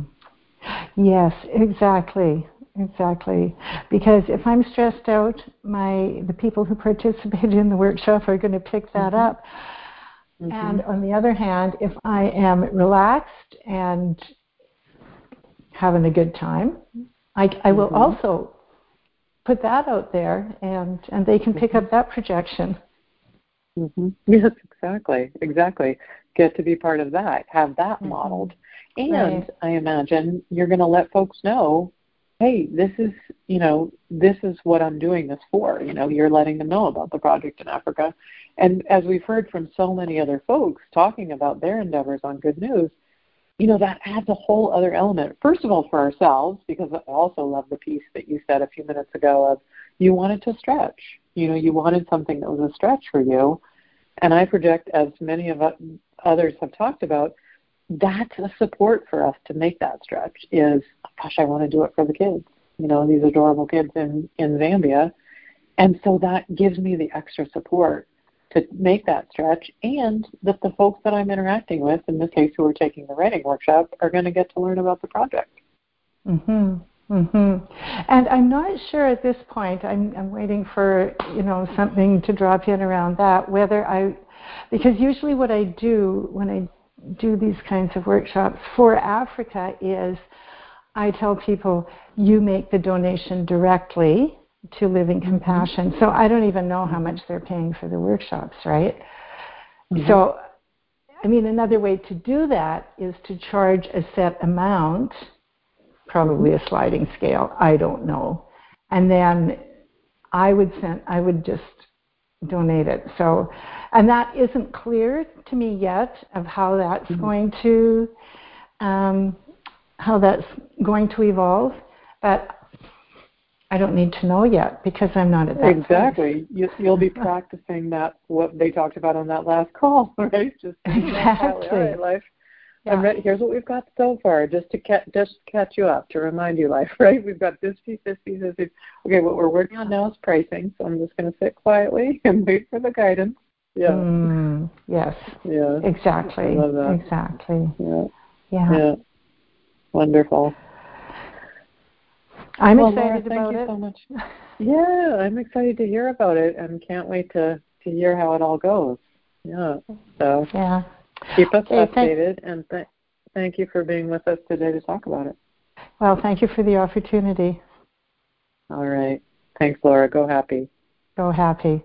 Yes, exactly, exactly. Because if I'm stressed out, my the people who participated in the workshop are going to pick that mm-hmm. up. Mm-hmm. And on the other hand, if I am relaxed and having a good time, I, I will mm-hmm. also put that out there, and, and they can pick mm-hmm. up that projection. Mm-hmm. Yes, exactly, exactly. Get to be part of that, have that mm-hmm. modeled. And right. I imagine you're going to let folks know, hey, this is, you know, this is what I'm doing this for. You know, you're letting them know about the project in Africa. And as we've heard from so many other folks talking about their endeavors on Good News, you know, that adds a whole other element. First of all, for ourselves, because I also love the piece that you said a few minutes ago of you wanted to stretch. You know, you wanted something that was a stretch for you. And I project, as many of us, others have talked about, that's a support for us to make that stretch is, gosh, I want to do it for the kids, you know, these adorable kids in, in Zambia. And so that gives me the extra support to make that stretch, and that the folks that I'm interacting with, in this case who are taking the writing workshop, are going to get to learn about the project. Mm-hmm. Mm-hmm. And I'm not sure at this point, I'm, I'm waiting for, you know, something to drop in around that, whether I, because usually what I do when I do these kinds of workshops for Africa is I tell people, you make the donation directly to Living Compassion. Mm-hmm. So I don't even know how much they're paying for the workshops, right? Mm-hmm. So, I mean, another way to do that is to charge a set amount, probably a sliding scale, I don't know. And then I would send, I would just donate it. So, and that isn't clear to me yet of how that's mm-hmm. going to, um, how that's going to evolve, but I don't need to know yet because I'm not at that exactly. You, you'll be practicing that, what they talked about on that last call, right? Just exactly. All right, Life. Yeah. I'm ready. Here's what we've got so far, just to ca- just catch you up, to remind you, Life, right? We've got this piece, this piece, this piece. Okay, what we're working on now is pricing, so I'm just going to sit quietly and wait for the guidance. Yeah. Mm, yes. Yeah. Exactly. I love that. Exactly. Yeah. Yeah. Yeah. Wonderful. I'm well, excited Laura, about thank it. you so much. Yeah, I'm excited to hear about it and can't wait to, to hear how it all goes. Yeah. So yeah. keep us okay, updated, thank- and th- thank you for being with us today to talk about it. Well, thank you for the opportunity. All right. Thanks, Laura. Go happy. Go happy.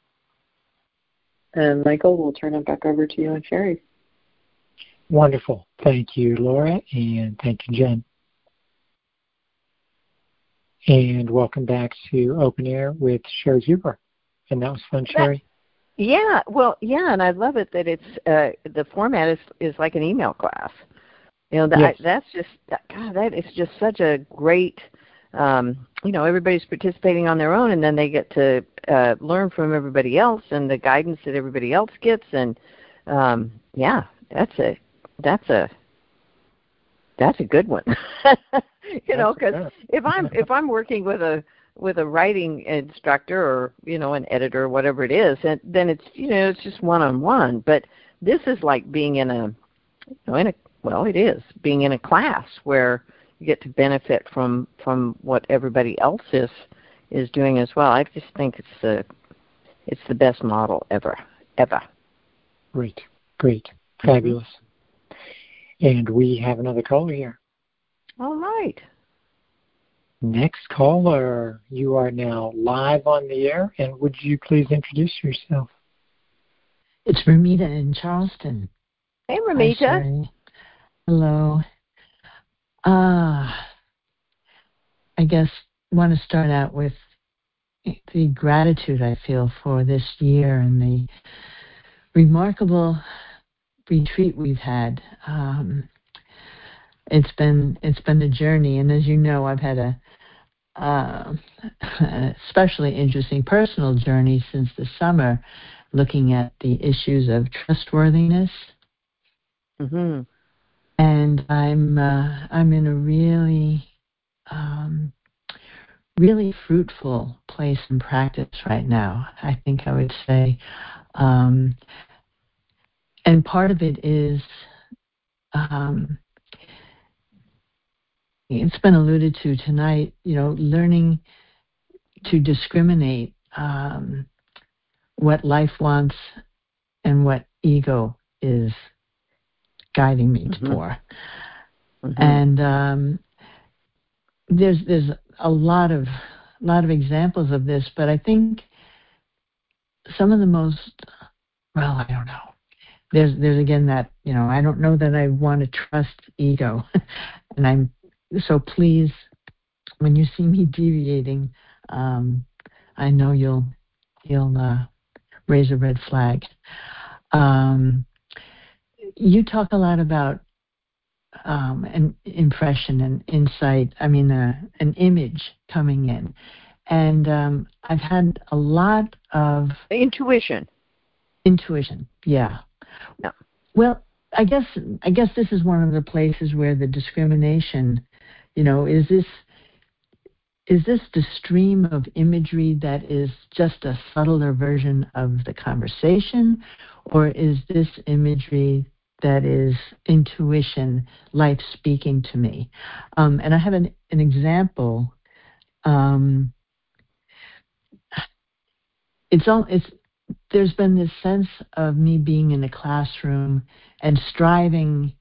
And Michael, we'll turn it back over to you and Sherry. Wonderful. Thank you, Laura, and thank you, Jen. And welcome back to Open Air with Sherry Zuber. And that was fun, Sherry. Yeah, well, yeah, and I love it that it's uh, the format is is like an email class. You know, that yes. I, that's just God. That is just such a great. Um, you know, everybody's participating on their own, and then they get to uh, learn from everybody else and the guidance that everybody else gets. And um, yeah, that's a that's a that's a good one. you that's know, because if I'm if I'm working with a with a writing instructor or, you know, an editor or whatever it is, and then it's, you know, it's just one-on-one. But this is like being in a, you know, in a, well, it is, being in a class where you get to benefit from, from what everybody else is, is doing as well. I just think it's the, it's the best model ever, ever. Great, great, fabulous. And we have another caller here. All right. Next caller, you are now live on the air, and would you please introduce yourself? It's Ramita in Charleston. Hey, Ramita. Hi, hello. Uh, I guess I want to start out with the gratitude I feel for this year and the remarkable retreat we've had. Um, it's been it's been a journey, and as you know, I've had a uh, especially interesting personal journey since the summer, looking at the issues of trustworthiness. Mm-hmm. And I'm uh, I'm in a really um, really fruitful place in practice right now. I think I would say, um, and part of it is um, it's been alluded to tonight. You know, learning to discriminate um, what life wants and what ego is guiding me Mm-hmm. for. Mm-hmm. And um, there's there's a lot of lot of examples of this, but I think some of the most, well, I don't know. There's there's again that, you know, I don't know that I want to trust ego. And I'm so please, when you see me deviating, um, I know you'll you'll uh, raise a red flag. Um, you talk a lot about um, an impression and insight. I mean, uh, an image coming in, and um, I've had a lot of Intuition. intuition. Yeah. No. Well, I guess I guess this is one of the places where the discrimination, you know, is this is this the stream of imagery that is just a subtler version of the conversation, or is this imagery that is intuition, life speaking to me? Um, and I have an, an example. Um, it's all it's. There's been this sense of me being in a classroom and striving,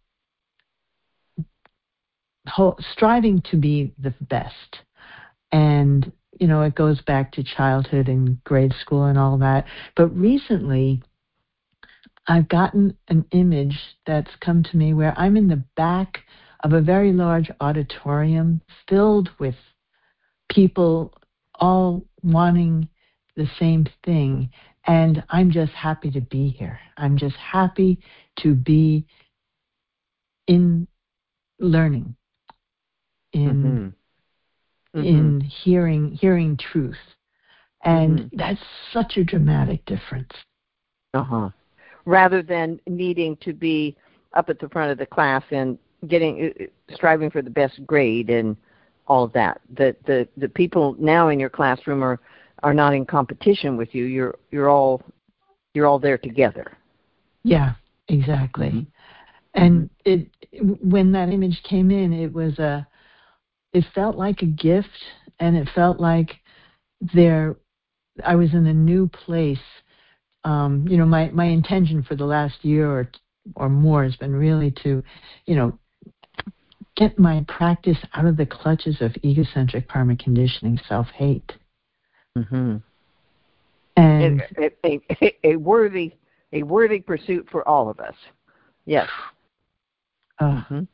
ho- striving to be the best. And, you know, it goes back to childhood and grade school and all that. But recently, I've gotten an image that's come to me where I'm in the back of a very large auditorium filled with people all wanting the same thing. And I'm just happy to be here. I'm just happy to be in learning, in Mm-hmm. in hearing hearing truth. And Mm-hmm. that's such a dramatic difference. Uh-huh. Rather than needing to be up at the front of the class and getting striving for the best grade and all of that. The the the people now in your classroom are are not in competition with you. You're you're all you're all there together. Yeah, exactly. Mm-hmm. And it when that image came in, it was a it felt like a gift, and it felt like there I was in a new place. Um, you know, my, my intention for the last year or or more has been really to, you know, get my practice out of the clutches of egocentric karmic conditioning, self-hate. Mm-hmm. And a, a, a, a worthy a worthy pursuit for all of us. Yes. Uh, mm-hmm.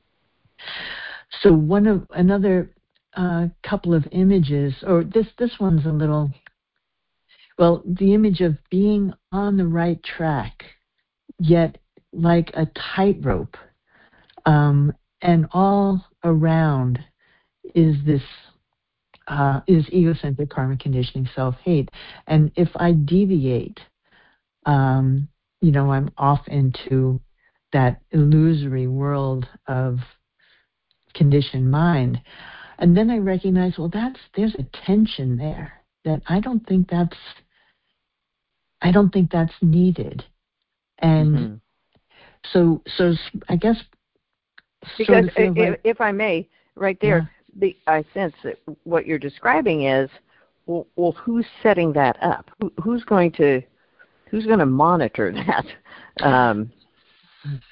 So one of another uh, couple of images, or this this one's a little. Well, the image of being on the right track, yet like a tightrope, um, and all around is this uh, is egocentric karmic conditioning, self-hate, and if I deviate, um, you know, I'm off into that illusory world of conditioned mind, and then I recognize, well, that's there's a tension there that I don't think that's I don't think that's needed. And mm-hmm. so, so I guess, because sort of if, like, if I may, right there, yeah. the, I sense that what you're describing is, well, well who's setting that up? Who, who's going to, who's going to monitor that? Um,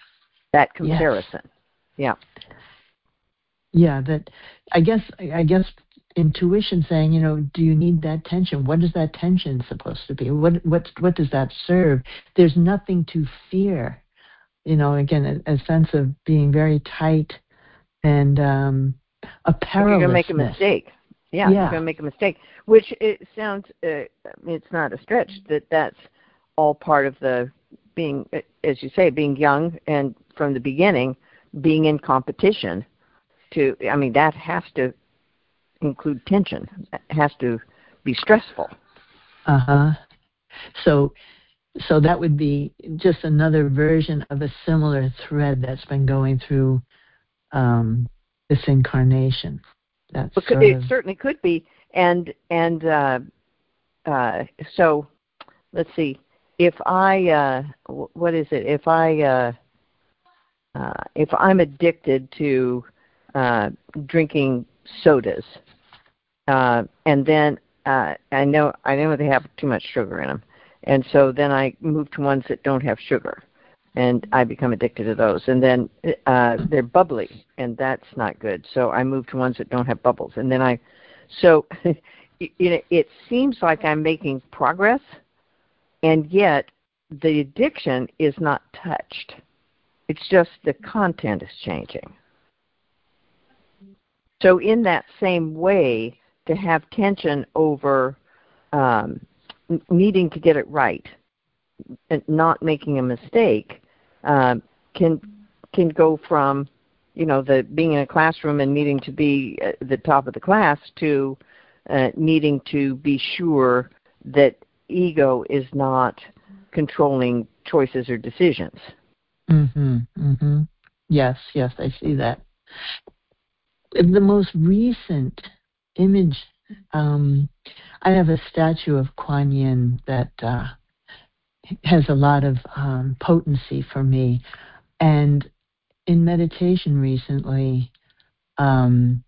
that comparison. Yes. Yeah. Yeah, that I guess I guess intuition saying, you know, do you need that tension? What is that tension supposed to be? What what what does that serve? There's nothing to fear. You know, again, a, a sense of being very tight and um, a perilousness. You're going to make a mistake. Yeah, yeah, you're going to make a mistake. Which it sounds, uh, it's not a stretch that that's all part of the being, as you say, being young and from the beginning being in competition. To, I mean, that has to include tension. It has to be stressful. Uh huh. So, so that would be just another version of a similar thread that's been going through um, this incarnation. That's it, sort it of... certainly could be, and and uh, uh, so let's see. If I, uh, what is it? If I, uh, uh, if I'm addicted to uh, drinking sodas, uh, and then uh, I know I know they have too much sugar in them, and so then I move to ones that don't have sugar, and I become addicted to those. And then uh, they're bubbly, and that's not good. So I move to ones that don't have bubbles, and then I, so it, it seems like I'm making progress, and yet the addiction is not touched. It's just the content is changing. So in that same way, to have tension over um, needing to get it right, and not making a mistake, um, can can go from, you know, the being in a classroom and needing to be at the top of the class to uh, needing to be sure that ego is not controlling choices or decisions. Mm-hmm, mm-hmm. Yes, yes, I see that. The most recent image, um, I have a statue of Kuan Yin that uh, has a lot of um, potency for me. And in meditation recently, um,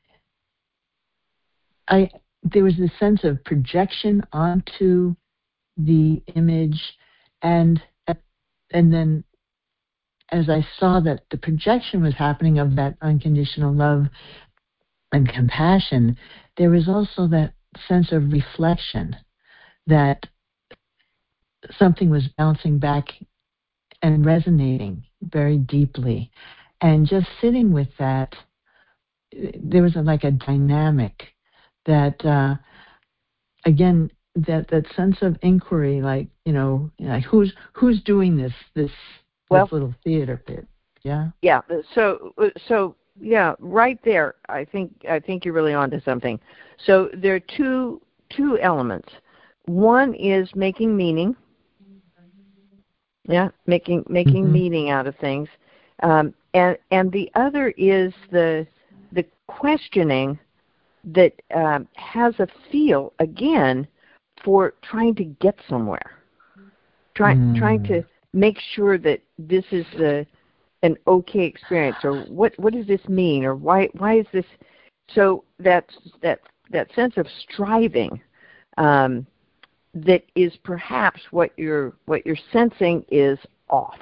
I there was this sense of projection onto the image, and and then as I saw that the projection was happening of that unconditional love and compassion, there was also that sense of reflection, that something was bouncing back and resonating very deeply. And just sitting with that, there was a, like a dynamic that, uh, again, that, that sense of inquiry, like, you know, like who's who's doing this this, well, this little theater bit, yeah? Yeah, so so yeah, right there, I think I think you're really onto something. So there are two two elements. One is making meaning. Yeah, making making mm-hmm. meaning out of things, um, and and the other is the the questioning that um, has a feel again for trying to get somewhere, trying mm. trying to make sure that this is the an okay experience, or what what does this mean, or why why is this? So that that that sense of striving. Um, that is perhaps what you're what you're sensing is off.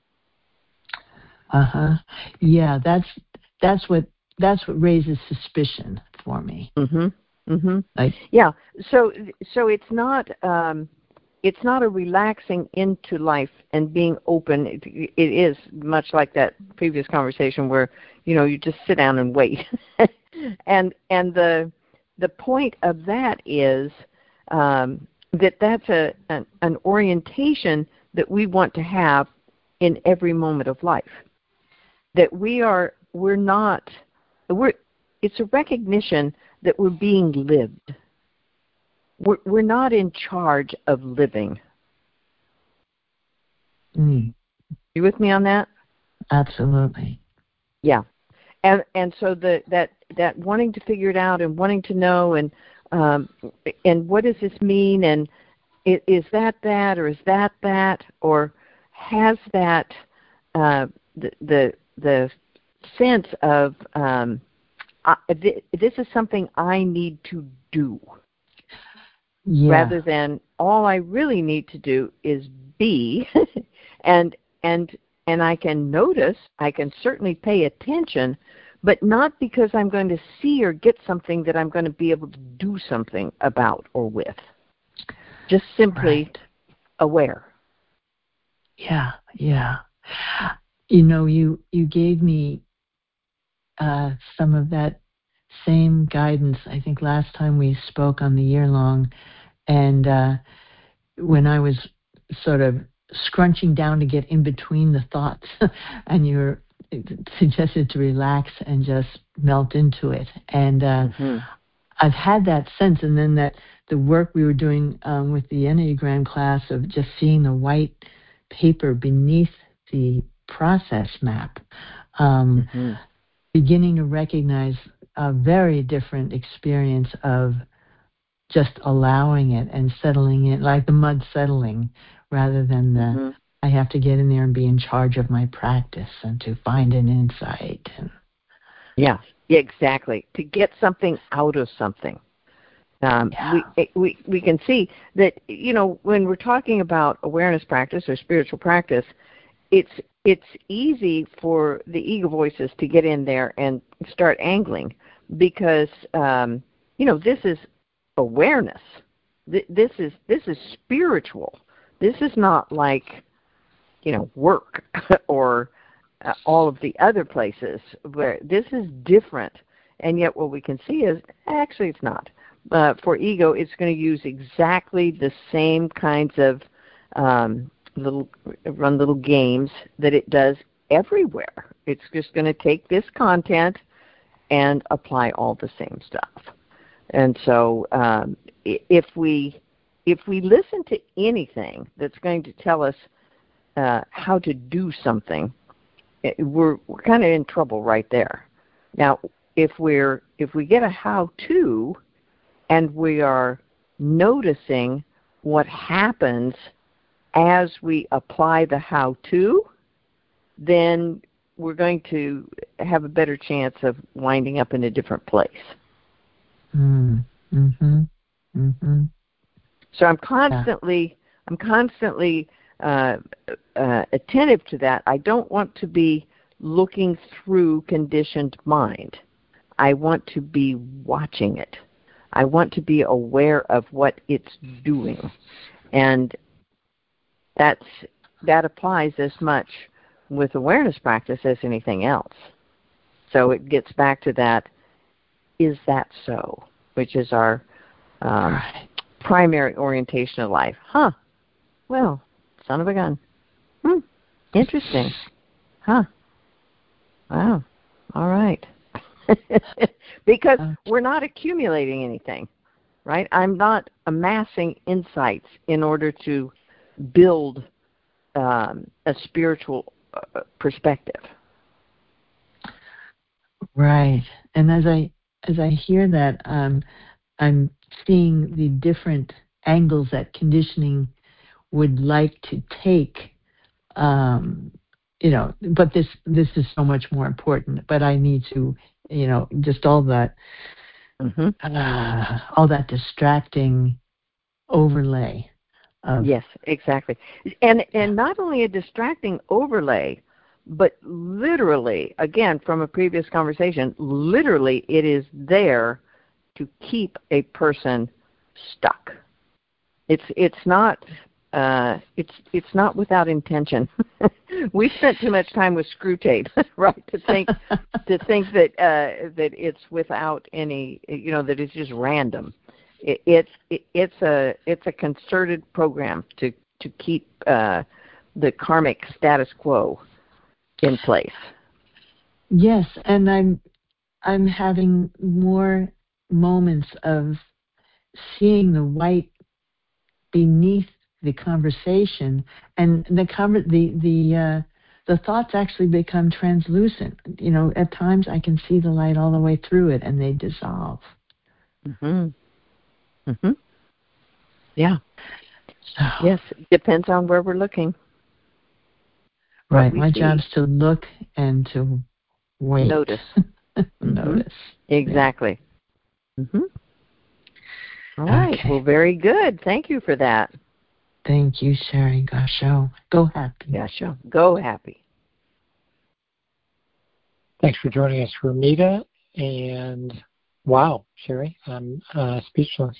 Uh-huh. Yeah, that's that's what that's what raises suspicion for me. Mhm. Mhm. Like, yeah. So so it's not um, it's not a relaxing into life and being open. It, it is much like that previous conversation where, you know, you just sit down and wait. and and the the point of that is um, that that's a an, an orientation that we want to have in every moment of life. That we are we're not we're it's a recognition that we're being lived. We're we're not in charge of living. mm, You with me on that? absolutely. Yeah. And and so the that that wanting to figure it out and wanting to know and um, and what does this mean, and is, is that that, or is that that, or has that uh, the, the the sense of um, I, th- this is something I need to do, Yeah. rather than all I really need to do is be, and and and I can notice, I can certainly pay attention, but not because I'm going to see or get something that I'm going to be able to do something about or with. Just simply right. aware. Yeah, yeah. You know, you, you gave me uh, some of that same guidance, I think, last time we spoke on the year long. And uh, when I was sort of scrunching down to get in between the thoughts, and you were suggested to relax and just melt into it. And uh, Mm-hmm. I've had that sense, and then that the work we were doing um, with the Enneagram class of just seeing the white paper beneath the process map, um, Mm-hmm. beginning to recognize a very different experience of just allowing it and settling it, like the mud settling, rather than the Mm-hmm. I have to get in there and be in charge of my practice and to find an insight. And Yeah, exactly. To get something out of something. Um, yeah. we, we, we can see that, you know, when we're talking about awareness practice or spiritual practice, it's it's easy for the ego voices to get in there and start angling because, um, you know, this is awareness. Th- this is this is spiritual. This is not like, you know, work or uh, all of the other places where this is different. And yet what we can see is actually it's not. Uh, for ego, it's going to use exactly the same kinds of um, little run little games that it does everywhere. It's just going to take this content and apply all the same stuff. And so um, if we if we listen to anything that's going to tell us uh, how to do something, we're we're kind of in trouble right there. Now, if we're if we get a how-to and we are noticing what happens as we apply the how-to, then we're going to have a better chance of winding up in a different place. Mm. Mm-hmm. Mm-hmm. So I'm constantly, yeah. I'm constantly uh, uh, attentive to that. I don't want to be looking through conditioned mind. I want to be watching it. I want to be aware of what it's doing, and that's that applies as much with awareness practice as anything else. So it gets back to that: is that so? Which is our um, right. primary orientation of life. Huh? Well, son of a gun. Hmm. Interesting. Huh? Wow. All right. Because we're not accumulating anything, right? I'm not amassing insights in order to build um, a spiritual uh, perspective. Right. And as I as I hear that, um, I'm seeing the different angles that conditioning would like to take. Um, you know, but this this is so much more important. But I need to, you know, just all that, mm-hmm. uh, all that distracting overlay. Of yes, exactly, and and not only a distracting overlay, but literally, again, from a previous conversation, literally, it is there to keep a person stuck. It's it's not. Uh, it's it's not without intention. We spent too much time with screw tape, right? To think to think that uh, that it's without any, you know, that it's just random. It, it's it, it's a it's a concerted program to to keep uh, the karmic status quo in place. Yes, and I'm I'm having more moments of seeing the white beneath the conversation, and the conver- the the uh, the thoughts actually become translucent. You know, at times I can see the light all the way through it, and they dissolve. Mhm. Mhm. Yeah. So, yes, depends on where we're looking. Right. My see. job's to look and to wait. Notice. Notice. Mm-hmm. Exactly. Mhm. All right. Okay. Well, very good. Thank you for that. Thank you, Sherry Gasho. Go happy. Gasho. Go happy. Thanks for joining us, Ramita. And wow, Sherry, I'm uh, speechless.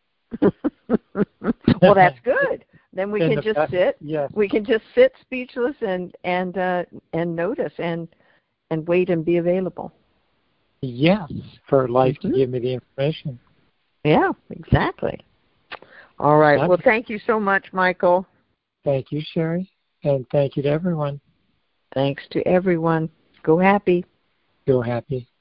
Well, that's good. Then we In can the just best- sit. Yes. We can just sit speechless and and uh, and notice and and wait and be available. Yes, for life Mhm. to give me the information. Yeah, exactly. All right. Okay. Well, thank you so much, Michael. Thank you, Sherry, and thank you to everyone. Thanks to everyone. Go happy. Go happy.